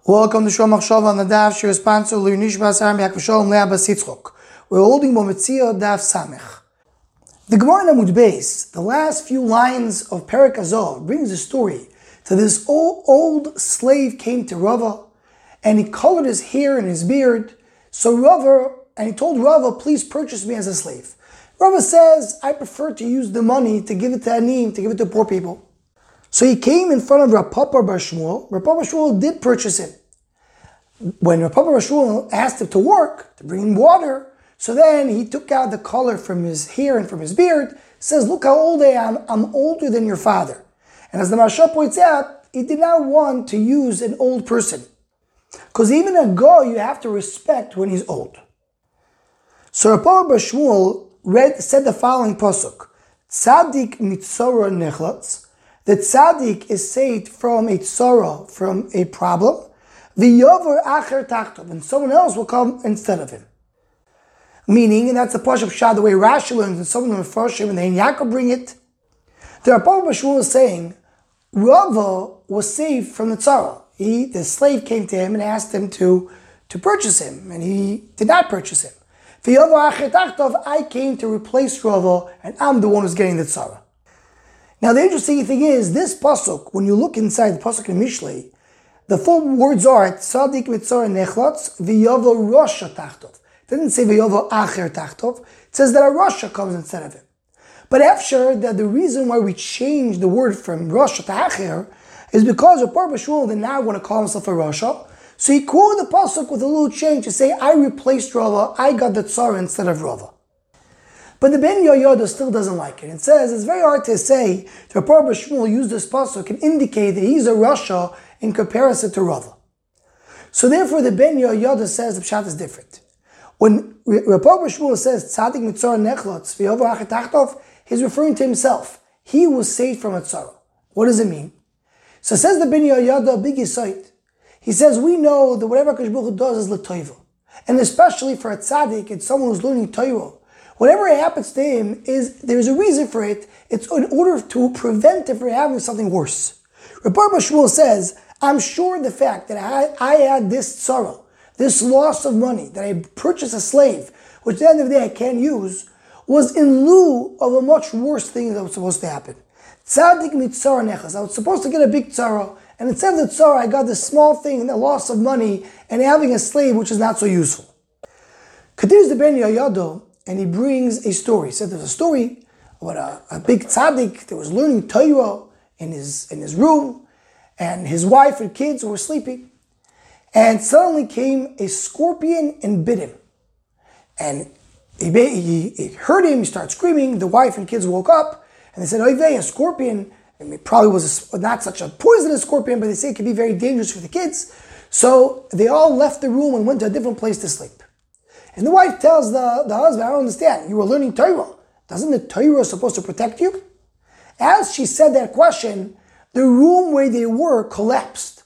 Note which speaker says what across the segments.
Speaker 1: Welcome to Shom Machshava on the Daf. She responds to Nishbas Aram Yaakov Shalom Le'Abbas Yitzchok. We're holding Bometzia Daf Samech. The Gemara in Amud Beis, the last few lines of Perek Azov, brings a story that this old slave came to Rava and he colored his hair and his beard. So he told Rava, please purchase me as a slave. Rava says, I prefer to use the money to give it to Anim, to give it to poor people. So he came in front of Rav Papa bar Shmuel. Rav Papa bar Shmuel did purchase him. When Rav Papa bar Shmuel asked him to work, to bring him water, so then he took out the color from his hair and from his beard, says, look how old I am, I'm older than your father. And as the Maharsha points out, he did not want to use an old person. Because even a Goy you have to respect when he's old. So Rav Papa bar Shmuel said the following pasuk, Tzadik mitzora nechlatz, the tzaddik is saved from a tzara, from a problem, v'yover acher tachtov, and someone else will come instead of him. Meaning, and that's the Pashup Shah, the way Rashi learns, and some of them Mefarshim, and the Ein Yaakov bring it. The Rav Papa bar Shmuel is saying, Rava was saved from the tzara. The slave came to him and asked him to purchase him, and he did not purchase him. V'yover acher tachtov, I came to replace Rava, and I'm the one who's getting the tzara. Now the interesting thing is, this pasuk, when you look inside the pasuk in Mishlei, the full words are Tzadik mitzora nechlatz v'yavo rosha tachtov. It doesn't say v'yavo acher tachtov. It says that a rosha comes instead of him. But after that, the reason why we changed the word from rosha to acher is because Rav Papa bar Shmuel did not want to call himself a rosha, so he quoted the pasuk with a little change to say, I replaced Rava, I got the tzara instead of Rava. But the Ben Yoyoda still doesn't like it. It says it's very hard to say that Rav Papa bar Shmuel used this pasuk and indicate that he's a Rasha in comparison to Rava. So therefore the Ben Yoyoda says the pshat is different. When Rav Papa bar Shmuel says Tzadik mitzora nechlatz v'yover acher tachtov, he's referring to himself. He was saved from a tzara. What does it mean? So says the Ben Yoyoda, a big insight. He says we know that whatever HaKadosh Baruch Hu does is l'toiva, and especially for a tzaddik, it's someone who's learning Torah. Whatever happens to him, there's a reason for it. It's in order to prevent him from having something worse. Rav Papa bar Shmuel says, I'm sure the fact that I had this tzara, this loss of money, that I purchased a slave, which at the end of the day I can't use, was in lieu of a much worse thing that was supposed to happen. Tzadik mitzara nechas. I was supposed to get a big tzara, and instead of the tzara, I got this small thing, the loss of money, and having a slave which is not so useful. Continues the Ben Yoyoda, and he brings a story. He said there's a story about a big tzaddik that was learning Torah in his room, and his wife and kids were sleeping. And suddenly came a scorpion and bit him. And he heard him, he started screaming. The wife and kids woke up, and they said, Oy vey, a scorpion. And it probably was not such a poisonous scorpion, but they say it can be very dangerous for the kids. So they all left the room and went to a different place to sleep. And the wife tells the husband, I don't understand, you were learning Torah. Doesn't the Torah supposed to protect you? As she said that question, the room where they were collapsed.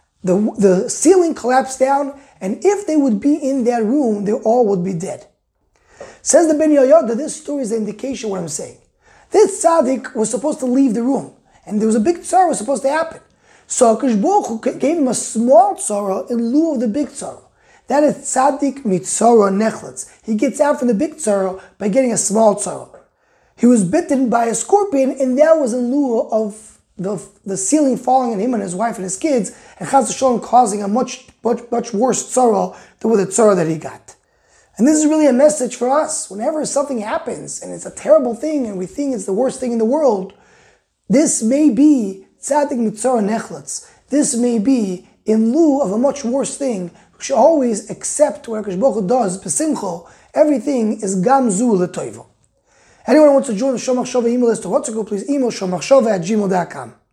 Speaker 1: The ceiling collapsed down, and if they would be in that room, they all would be dead. Says the Ben Yoyoda, this story is an indication of what I'm saying. This tzaddik was supposed to leave the room, and there was a big tzara was supposed to happen. So HaKadosh Baruch Hu gave him a small tzara in lieu of the big tzara. That is Tzadik mitzora nechlatz. He gets out from the big tzara by getting a small tzara. He was bitten by a scorpion, and that was in lieu of the ceiling falling on him and his wife and his kids, and Chas v'Shalom causing a much worse tzara than with the tzara that he got. And this is really a message for us. Whenever something happens, and it's a terrible thing, and we think it's the worst thing in the world, this may be Tzadik mitzora nechlatz. This may be in lieu of a much worse thing. We should always accept what HaKadosh Baruch Hu does, b'simcha. Everything is gamzu l'toivo. Anyone who wants to join the Shom Machshava email list to WhatsApp, please email shommachshava@gmail.com.